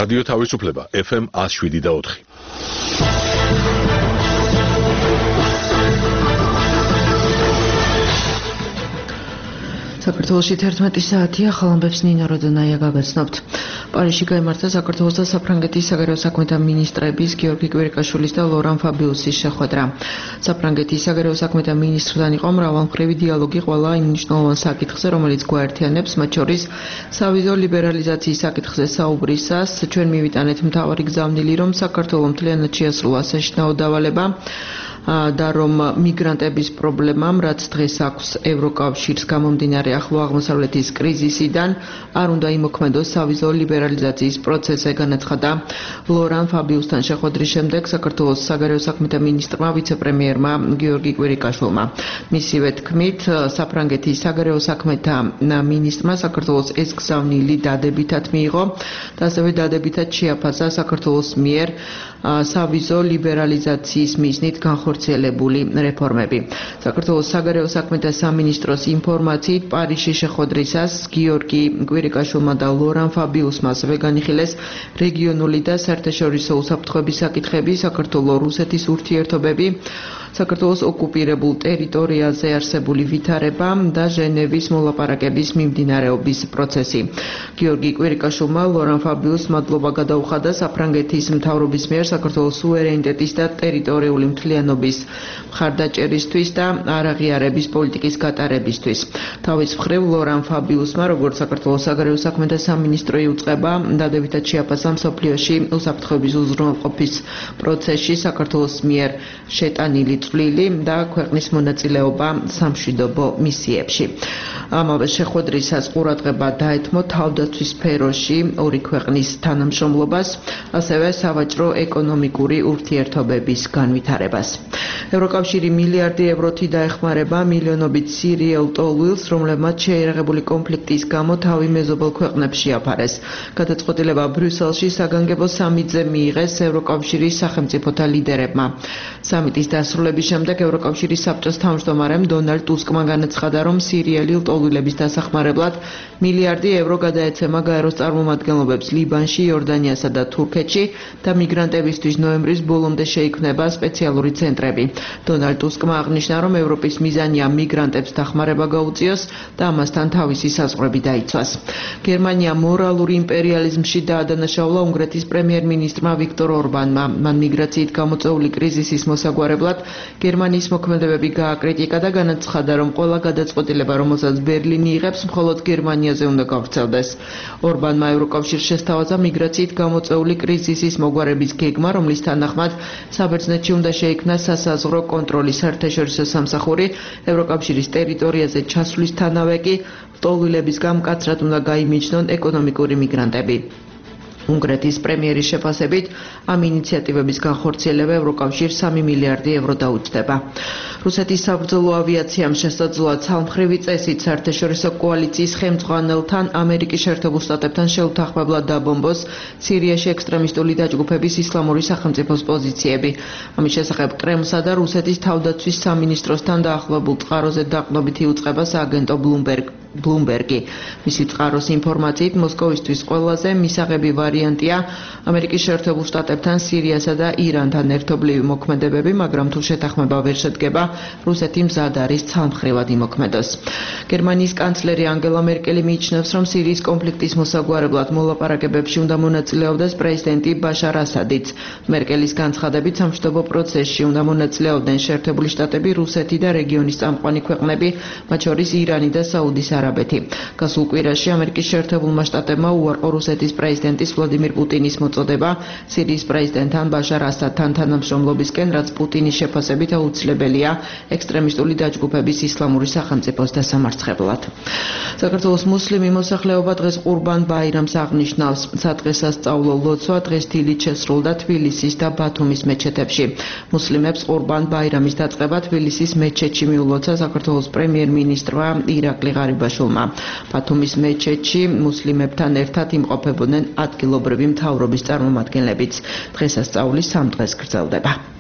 რადიო თავისუფლება FM 107.4. საქართველოში 11 საათია, ხალხებს ნინა როდონაია გაგაცნობთ. პარიზში გაიმართა საქართველოს და საფრანგეთის საგარეო საქმეთა მინისტრების გიორგი კვირიკაშვილის და ლორან ფაბიუსის შეხვედრა. საფრანგეთის საგარეო საქმეთა მინისტრთან იყო მრავალმხრივი დიალოგი ყველა იმ მნიშვნელოვან საკითხზე, რომელიც გვაერთიანებს, მათ შორის სავიზო ლიბერალიზაციის საკითხზე საუბრისას. ჩვენ მივიტანეთ მთავარი გზავნილი, რომ საქართველოს მთლიანად შეასრულა საშინაო დავალება და რომ მიგრანტების პრობლემამ, რაც დღეს აქვს ევროკავშირს გამომდინარე ახლო აღმოსავლეთის კრიზისიდან, არ უნდა იმოქმედოს სავიზო ლიბერალიზაციის პროცესი, განაცხადა ლორან ფაბიუსთან შეხვედრის შემდეგ საქართველოს საგარეო საქმეთა მინისტრმა ვიცე-პრემიერმა გიორგი კვირიკაშვილმა. მისივე თქმით, საფრანგეთის საგარეო საქმეთა მინისტრმა საქართველოს ეს გზავნილი დადებითად მიიღო და ასევე დადებითად შეაფასა საქართველოს მიერ სავიზო ლიბერალიზაციის მიზნით განხორციელებული რეფორმები. საქართველოს საგარეო საქმეთა სამინისტროს ინფორმაციით, პარიზში შეხვედრისას გიორგი კვირიკაშვილმა და ლორან ფაბიუსმა ასევე განიხილეს რეგიონული და საერთაშორისო უსაფრთხოების საკითხები, საქართველოს-რუსეთის ურთიერთობები, საქართველოს ოკუპირებულ ტერიტორიაზე არსებული ვითარება და ჟენევის მოლაპარაკების მიმდინარეობის პროცესი. გიორგი კვირიკაშვილმა ლორან ფაბიუსს მადლობა გადაუხადა საფრანგეთის მთავრობის მიერ საქართველოს სუვერენიტეტის და ტერიტორიული მთლიანობის მხარდაჭერისთვის და არაღიარების პოლიტიკის გატარებისთვის. თავის მხრივ ლორან ფაბიუსმა, როგორც საქართველოს საგარეო საქმეთა სამინისტრო იუწყება, დადებითად შეაფასა მსოფლიოში უსაფრთხოების უზრუნველყოფის პროცესში საქართველოს მიერ შეტანილი წვლილი და ქვეყნის მონაწილეობა სამშვიდობო მისიებში. ამავე შეხვედრისას ყურადღება დაეთმო თავდაცვის სფეროში ორი ქვეყნის თანამშრომლობას, ასევე სავაჭრო ეკონომიკური ურთიერთობების განვითარებას. ევროკავშირი მილიარდი ევროთი დაეხმარება მილიონობით სირიელ ტოლვილს, რომლებმაც შეიარაღებული კონფლიქტის გამო თავი მეზობელ ქვეყნებს შეაფარეს. გადაწყვეტილება ბრიუსელში საგანგებო სამიტზე მიიღეს ევროკავშირის სახელმწიფოთა ლიდერებმა. სამიტის დასრულების შემდეგ ევროკავშირის საბჭოს თავმჯდომარემ დონალდ ტუსკმა განაცხადა, რომ სირიელი ლტოლვილების დასახმარებლად მილიარდი ევრო გადაეცემა გაეროს წარმომადგენლობებს ლიბანში, იორდანიასა და თურქეთში და მიგრანტებისთვის ნოემბრის ბოლომდე შეიქმნება სპეციალური ცენტრები. დონალდ ტუსკმა აღნიშნა, რომ ევროპის მიზანია მიგრანტებს დახმარება გაუწიოს და ამასთან თავისი საზღვრები დაიცვას. გერმანია მორალური იმპერიალიზმში დაადანაშაულა უნგრეთის პრემიერ-მინისტრმა ვიქტორ ორბანმა. მან მიგრაციით გამოწვეული კრიზისის მოსაგვარებლად გერმანიის მოქმედებები გააკრიტიკა და განაცხადა, რომ ყველა გადაწყვეტილება, რომელსაც ბერლინი იღებს, მხოლოდ გერმანიაზე უნდა გავრცელდეს. ორბანმა ევროკავშირს შესთავაზა მიგრაციით გამოწვეული კრიზისის მოგვარების გეგმა, რომლის თანახმად საბერძნეთში უნდა შეიქმნას სასაზღვრო კონტროლის საერთაშორისო სამსახური, ევროკავშირის ტერიტორიაზე ჩასვლისთანავე კი ლტოლვილებისგან მკაცრად უნდა გაიმიჯნონ ეკონომიკური მიგრანტები. უნგრეთის პრემიერის შეფასებით ამ ინიციატივების განხორციელება ევროკავშირს 3 მილიარდი ევრო დაუჯდება. რუსეთის საბრძოლო ავიაციამ შესაძლოა ცალმხრივი წესით საერთაშორისო კოალიციის ხელმძღვანელთან ამერიკის შეერთებულ შტატებთან შეუთანხმებლად დაბომბოს სირიაში ექსტრემისტული დაჯგუფების ისლამური სახელმწიფოს პოზიციები. ამის შესახებ კრემლსა და რუსეთის თავდაცვის სამინისტროსთან დაახლოებულ წყაროზე დაყრდნობით იუწყება სააგენტო ბლუმბერგი. მისი წყაროს ინფორმაციით, მოსკოვისთვის ყველაზე მისაღები ვარიანტია ამერიკის შეერთებულ შტატებთან სირიასა და ირანთან ერთობლივი მოქმედებები, მაგრამ თუ შეთანხმება ვერ შედგება, რუსეთი მზად არის ცალმხრივად იმოქმედოს. გერმანიის კანცლერი ანგელა მერკელი მიიჩნევს, რომ სირიის კონფლიქტის მოსაგვარებლად მოლაპარაკებებში უნდა მონაწილეობდეს პრეზიდენტი ბაშარ ასადიც. მერკელის განცხადებით, სამშვიდობო პროცესში უნდა მონაწილეობდნენ შეერთებული შტატები, რუსეთი და რეგიონის წამყვანი ქვეყნები, მათ შორის ირანი და საუდის არაბეთი. გასულ კვირაში ამერიკის შეერთებულმა შტატებმა უარყო რუსეთის პრეზიდენტის ვლადიმირ პუტინის მოწოდება სირიის პრეზიდენტთან ბაშარ ასადთან თანამშრომლობისკენ, რაც პუტინის შეფასებით აუცილებელია ექსტრემისტული დაჯგუფების ისლამური სახელმწიფოს დასამარცხებლად. საქართველოს მუსლიმი მოსახლეობა დღეს ყურბან ბაირამს აღნიშნავს. სადღესასწაულო ლოცვა დღეს დილით შესრულდა თბილისის და ბათუმის მეჩეთებში. მუსლიმებს ყურბან ბაირამის დაწყება თბილისის მეჩეთში მიულოცა საქართველოს პრემიერ-მინისტრმა ირაკლი ღარიბაშვილმა. ბათუმის მეჩეთში მუსლიმებთან ერთად იმყოფებოდნენ ადგილობრივი მთავრობის წარმომადგენლებიც. დღესასწაული 3 დღეს გრძელდება.